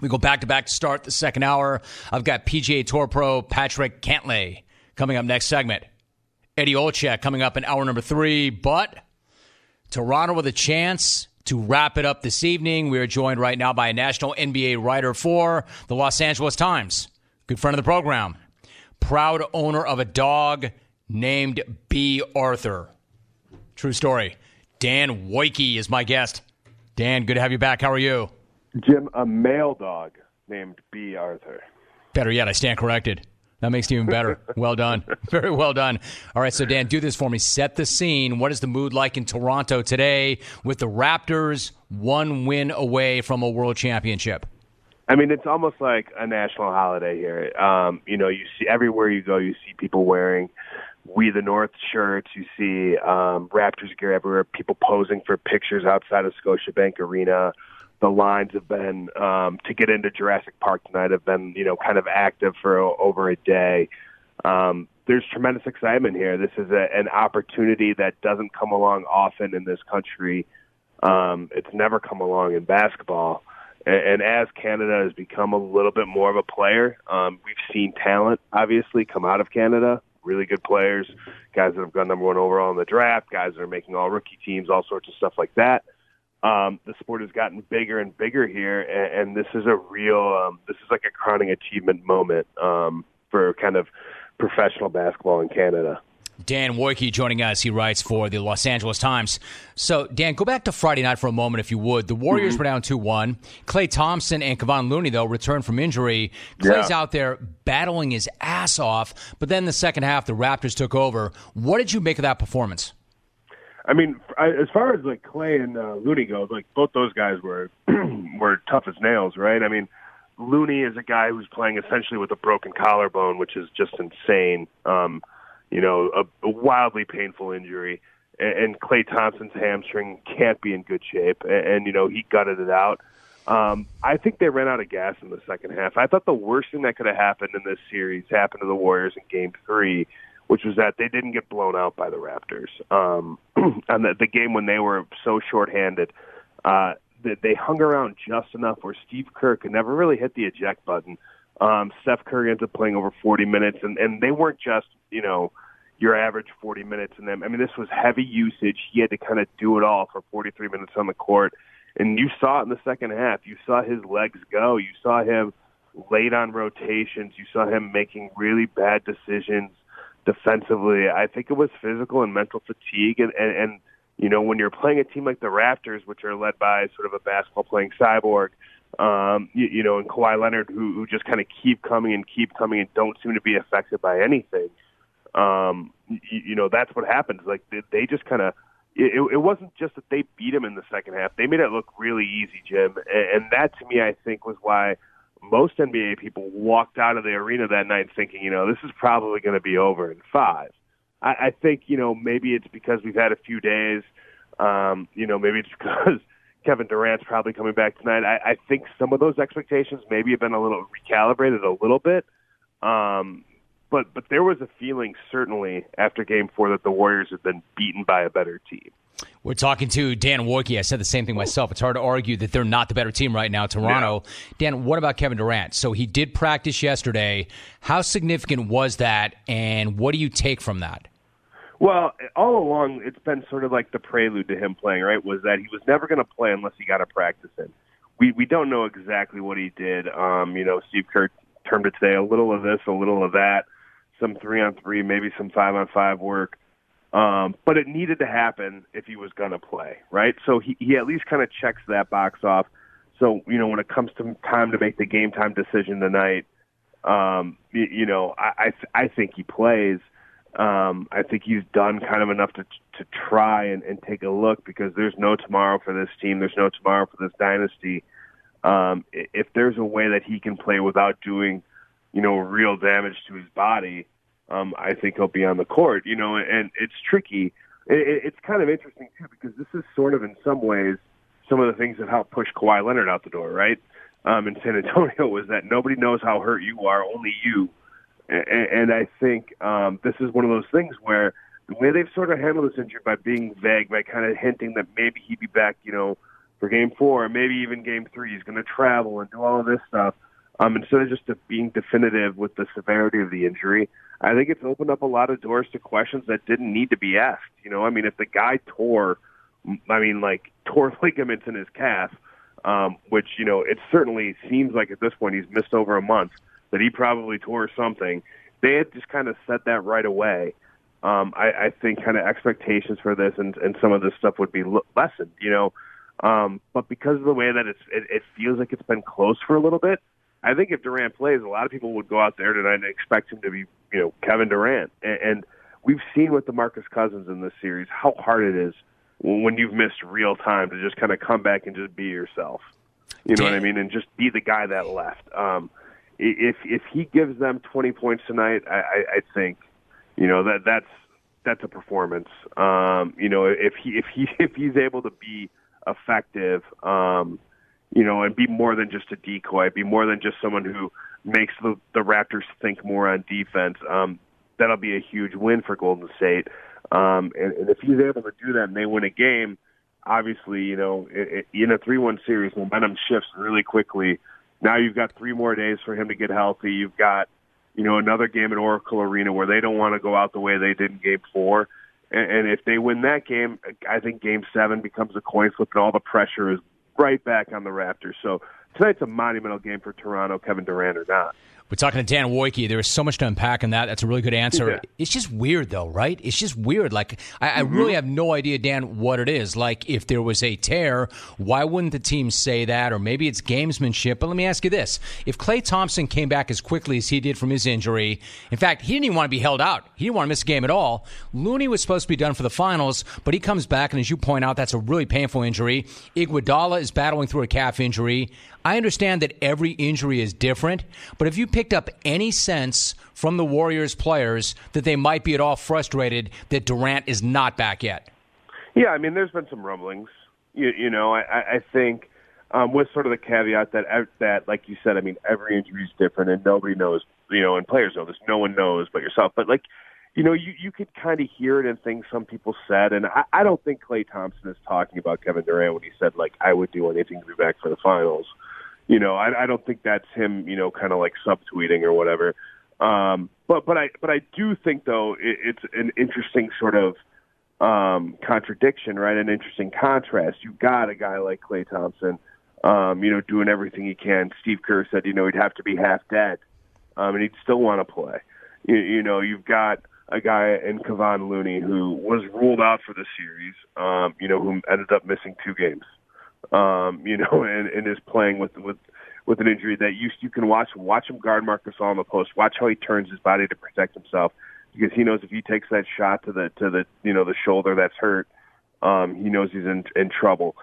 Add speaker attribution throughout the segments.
Speaker 1: We go back-to-back to start the second hour. I've got PGA Tour pro Patrick Cantlay coming up next segment. Eddie Olczyk coming up in hour number 3. But Toronto with a chance to wrap it up this evening. We are joined right now by a national NBA writer for the Los Angeles Times. Good friend of the program. Proud owner of a dog named B. Arthur. True story. Dan Woike is my guest. Dan, good to have you back. How are you?
Speaker 2: Jim, a male dog named B. Arthur.
Speaker 1: Better yet, I stand corrected. That makes it even better. Well done. Very well done. All right, so Dan, do this for me. Set the scene. What is the mood like in Toronto today with the Raptors 1 win away from a world championship?
Speaker 2: I mean, it's almost like a national holiday here. You see everywhere you go, you see people wearing We the North shirts. You see Raptors gear everywhere, people posing for pictures outside of Scotiabank Arena. The lines have been to get into Jurassic Park tonight have been, kind of active for over a day. There's tremendous excitement here. This is an opportunity that doesn't come along often in this country. It's never come along in basketball. And as Canada has become a little bit more of a player, we've seen talent, obviously, come out of Canada. Really good players, guys that have gone number 1 overall in the draft, guys that are making all-rookie teams, all sorts of stuff like that. The sport has gotten bigger and bigger here, and this is a real, this is like a crowning achievement moment for kind of professional basketball in Canada.
Speaker 1: Dan Woike joining us. He writes for the Los Angeles Times. So, Dan, go back to Friday night for a moment, if you would. The Warriors were down 2-1. Klay Thompson and Kevon Looney, though, returned from injury. Klay's out there battling his ass off, but then the second half, the Raptors took over. What did you make of that performance?
Speaker 2: I mean, as far as like Klay and Looney goes, like both those guys were were tough as nails, right? I mean, Looney is a guy who's playing essentially with a broken collarbone, which is just insane. A wildly painful injury. And Klay Thompson's hamstring can't be in good shape, and he gutted it out. I think they ran out of gas in the second half. I thought the worst thing that could have happened in this series happened to the Warriors in Game 3. Which was that they didn't get blown out by the Raptors. And the game when they were so shorthanded, they hung around just enough where Steve Kerr could never really hit the eject button. Steph Curry ended up playing over 40 minutes, and they weren't just, your average 40 minutes in them. I mean, this was heavy usage. He had to kind of do it all for 43 minutes on the court. And you saw it in the second half. You saw his legs go. You saw him late on rotations. You saw him making really bad decisions defensively. I think it was physical and mental fatigue. And when you're playing a team like the Raptors, which are led by sort of a basketball-playing cyborg, and Kawhi Leonard, who just kind of keep coming and don't seem to be affected by anything, that's what happens. Like, they just kind of it wasn't just that they beat him in the second half. They made it look really easy, Jim. And that, to me, I think was why most NBA people walked out of the arena that night thinking, this is probably going to be over in 5. I think, maybe it's because we've had a few days. Maybe it's because Kevin Durant's probably coming back tonight. I think some of those expectations maybe have been a little recalibrated a little bit. But there was a feeling, certainly, after Game 4 that the Warriors had been beaten by a better team.
Speaker 1: We're talking to Dan Woike. I said the same thing myself. It's hard to argue that they're not the better team right now, Toronto. Yeah. Dan, what about Kevin Durant? So he did practice yesterday. How significant was that, and what do you take from that?
Speaker 2: Well, all along, it's been sort of like the prelude to him playing, right, was that he was never going to play unless he got a practice in. We don't know exactly what he did. Steve Kerr termed it today, a little of this, a little of that, some 3-on-3, maybe some 5-on-5 work. But it needed to happen if he was going to play, right? So he at least kind of checks that box off. So, when it comes to time to make the game time decision tonight, I think he plays. I think he's done kind of enough to try and take a look, because there's no tomorrow for this team. There's no tomorrow for this dynasty. If there's a way that he can play without doing, real damage to his body, I think he'll be on the court, and it's tricky. It's kind of interesting, too, because this is sort of, in some ways, some of the things that helped push Kawhi Leonard out the door, right? In San Antonio, was that nobody knows how hurt you are, only you. And I think this is one of those things where the way they've sort of handled this injury by being vague, by kind of hinting that maybe he'd be back, for Game 4, maybe even Game 3. He's going to travel and do all of this stuff. Instead of just being definitive with the severity of the injury, I think it's opened up a lot of doors to questions that didn't need to be asked. If the guy tore ligaments in his calf, which, it certainly seems like at this point he's missed over a month, that he probably tore something. They had just kind of said that right away. I think kind of expectations for this and some of this stuff would be lessened, but because of the way that it feels like it's been close for a little bit, I think if Durant plays, a lot of people would go out there tonight and expect him to be, Kevin Durant. And we've seen with DeMarcus Cousins in this series how hard it is when you've missed real time to just kind of come back and just be yourself. You know what I mean? And just be the guy that left. If he gives them 20 points tonight, I think, that's a performance. If he's able to be effective, and be more than just a decoy, be more than just someone who makes the Raptors think more on defense, that'll be a huge win for Golden State. And if he's able to do that and they win a game, obviously, in a 3-1 series, momentum shifts really quickly. Now you've got 3 more days for him to get healthy. You've got, another game at Oracle Arena where they don't want to go out the way they did in Game 4. And if they win that game, I think Game 7 becomes a coin flip and all the pressure is right back on the Raptors. So tonight's a monumental game for Toronto, Kevin Durant or not.
Speaker 1: We're talking to Dan Wojcicki. There is so much to unpack in that. That's a really good answer. Yeah. It's just weird, though, right? It's just weird. Like, I really have no idea, Dan, what it is. Like, if there was a tear, why wouldn't the team say that? Or maybe it's gamesmanship. But let me ask you this. If Klay Thompson came back as quickly as he did from his injury, in fact, he didn't even want to be held out. He didn't want to miss a game at all. Looney was supposed to be done for the finals, but he comes back, and as you point out, that's a really painful injury. Iguodala is battling through a calf injury. I understand that every injury is different, but have you picked up any sense from the Warriors players that they might be at all frustrated that Durant is not back yet?
Speaker 2: Yeah, there's been some rumblings. I think with sort of the caveat that, like you said, every injury is different and nobody knows, and players know this, no one knows but yourself. But, you could kind of hear it in things some people said, and I don't think Klay Thompson is talking about Kevin Durant when he said, I would do anything to be back for the finals. I don't think that's him, kind of like subtweeting or whatever. But I do think, though, it's an interesting sort of contradiction, right? An interesting contrast. You've got a guy like Klay Thompson, doing everything he can. Steve Kerr said, he'd have to be half dead, and he'd still want to play. You've got a guy in Kevon Looney who was ruled out for the series, who ended up missing 2 games. And is playing with an injury that you can watch him guard Marc Gasol on the post. Watch how he turns his body to protect himself, because he knows if he takes that shot to the the shoulder that's hurt, he knows he's in trouble.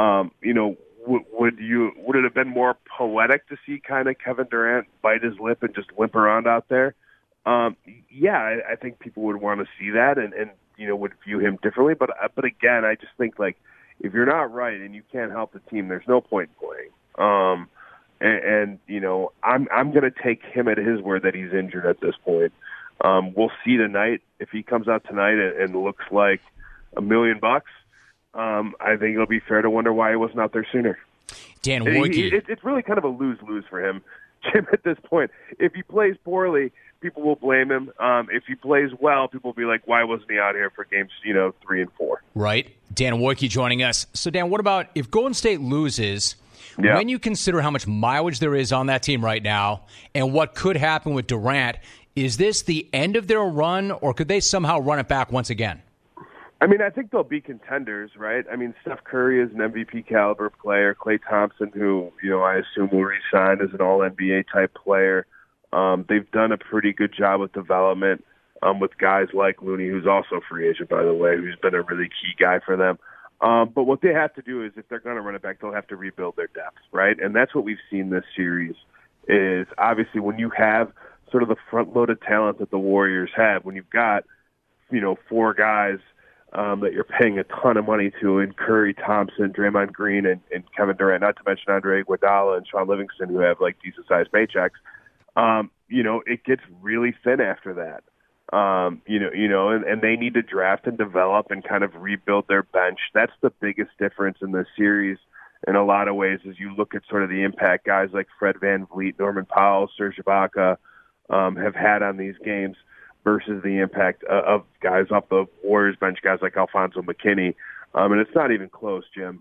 Speaker 2: Would it have been more poetic to see kind of Kevin Durant bite his lip and just limp around out there? Yeah, I think people would want to see that and would view him differently. But again, I just think if you're not right and you can't help the team, there's no point in playing. I'm going to take him at his word that he's injured at this point. We'll see tonight. If he comes out tonight and looks like $1 million, I think it'll be fair to wonder why he wasn't out there sooner.
Speaker 1: Dan Wojcicki.
Speaker 2: It's really kind of a lose-lose for him, Jim, at this point. If he plays poorly, people will blame him. If he plays well, people will be like, why wasn't he out here for games 3 and 4?
Speaker 1: Right. Dan Wojcicki joining us. So, Dan, what about if Golden State loses, when you consider how much mileage there is on that team right now and what could happen with Durant, is this the end of their run, or could they somehow run it back once again?
Speaker 2: I think they'll be contenders, right? Steph Curry is an MVP caliber player. Klay Thompson, who, I assume will re-sign as an all-NBA type player. They've done a pretty good job with development with guys like Looney, who's also a free agent, by the way, who's been a really key guy for them. But what they have to do is, if they're going to run it back, they'll have to rebuild their depth, right? And that's what we've seen this series is, obviously, when you have sort of the front-loaded talent that the Warriors have, when you've got, 4 guys that you're paying a ton of money to, in Curry, Thompson, Draymond Green, and Kevin Durant, not to mention Andre Iguodala and Sean Livingston, who have, decent-sized paychecks, it gets really thin after that. And they need to draft and develop and kind of rebuild their bench. That's the biggest difference in this series. in a lot of ways as you look at sort of the impact guys like Fred VanVleet, Norman Powell, Serge Ibaka have had on these games versus the impact of guys off the Warriors bench, guys like Alfonso McKinney. And it's not even close, Jim.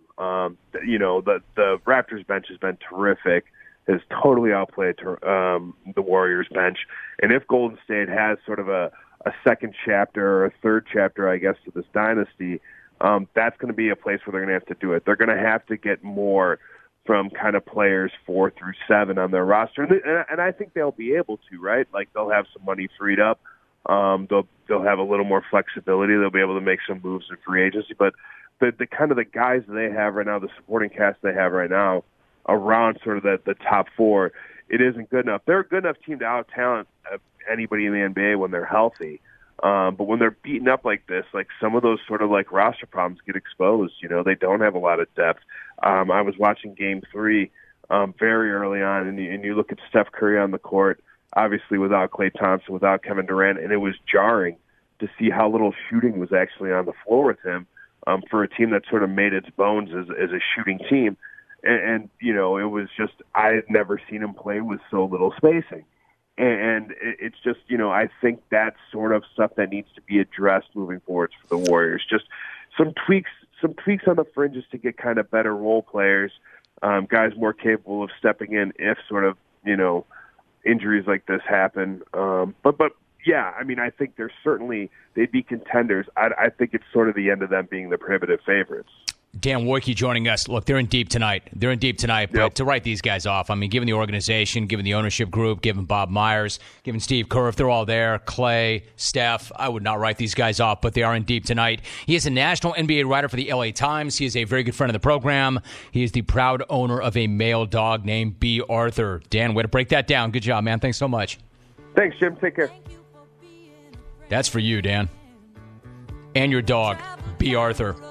Speaker 2: The Raptors bench has been terrific, has totally outplayed the Warriors bench. And if Golden State has sort of a second chapter or a third chapter, I guess, to this dynasty, that's going to be a place where they're going to have to do it. They're going to have to get more from kind of players 4 through 7 on their roster. And I think they'll be able to, right? Like they'll have some money freed up. They'll have a little more flexibility. They'll be able to make some moves in free agency. But the kind of the guys they have right now, the supporting cast they have right now, around sort of the top 4, it isn't good enough. They're a good enough team to out-talent anybody in the NBA when they're healthy. But when they're beaten up like this, like some of those sort of like roster problems get exposed. They don't have a lot of depth. I was watching Game 3 very early on, and you look at Steph Curry on the court, obviously without Klay Thompson, without Kevin Durant, and it was jarring to see how little shooting was actually on the floor with him for a team that sort of made its bones as a shooting team. And it was just, I had never seen him play with so little spacing. And it's just, I think that's sort of stuff that needs to be addressed moving forward for the Warriors. Just some tweaks on the fringes to get kind of better role players, guys more capable of stepping in if sort of, injuries like this happen. But yeah, I mean, I think they'd be contenders. I think it's sort of the end of them being the prohibitive favorites.
Speaker 1: Dan Wojcicki joining us. Look, they're in deep tonight. But to write these guys off, I mean, given the organization, given the ownership group, given Bob Myers, given Steve Kerr, if they're all there, Klay, Steph, I would not write these guys off, but they are in deep tonight. He is a national NBA writer for the LA Times. He is a very good friend of the program. He is the proud owner of a male dog named B. Arthur. Dan, way to break that down. Good job, man. Thanks so much.
Speaker 2: Thanks, Jim. Take care.
Speaker 1: That's for you, Dan. And your dog, B. Arthur.